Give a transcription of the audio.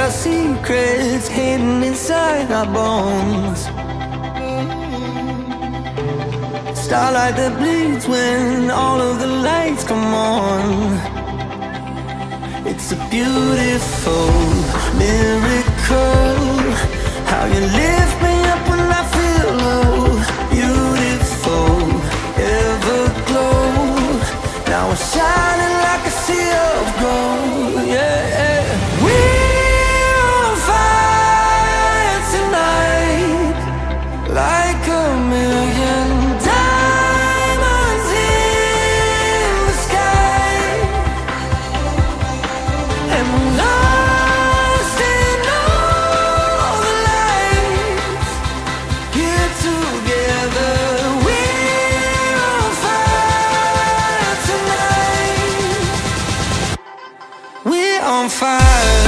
our secrets hidden inside our bones. Starlight that bleeds when all of the lights come on. It's a beautiful miracle, how you lift me up when I feel low. Beautiful, everglow, now we're shining like a sea of gold. Yeah, we're on fire tonight, like a million diamonds in the sky, and we're lost in all the lights here together. We're on fire tonight. We're on fire.